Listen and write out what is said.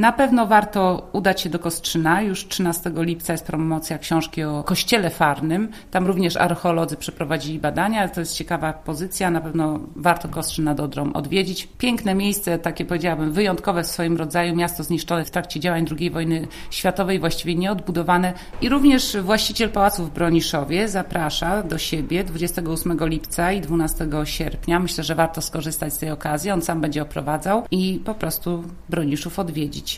Na pewno warto udać się do Kostrzyna. Już 13 lipca jest promocja książki o kościele farnym. Tam również archeolodzy przeprowadzili badania. To jest ciekawa pozycja. Na pewno warto Kostrzyn nad Odrą odwiedzić. Piękne miejsce, takie powiedziałabym wyjątkowe w swoim rodzaju. Miasto zniszczone w trakcie działań II wojny światowej, właściwie nieodbudowane. I również właściciel pałacu w Broniszowie zaprasza do siebie 28 lipca i 12 sierpnia. Myślę, że warto skorzystać z tej okazji. On sam będzie oprowadzał i po prostu Broniszów odwiedzić.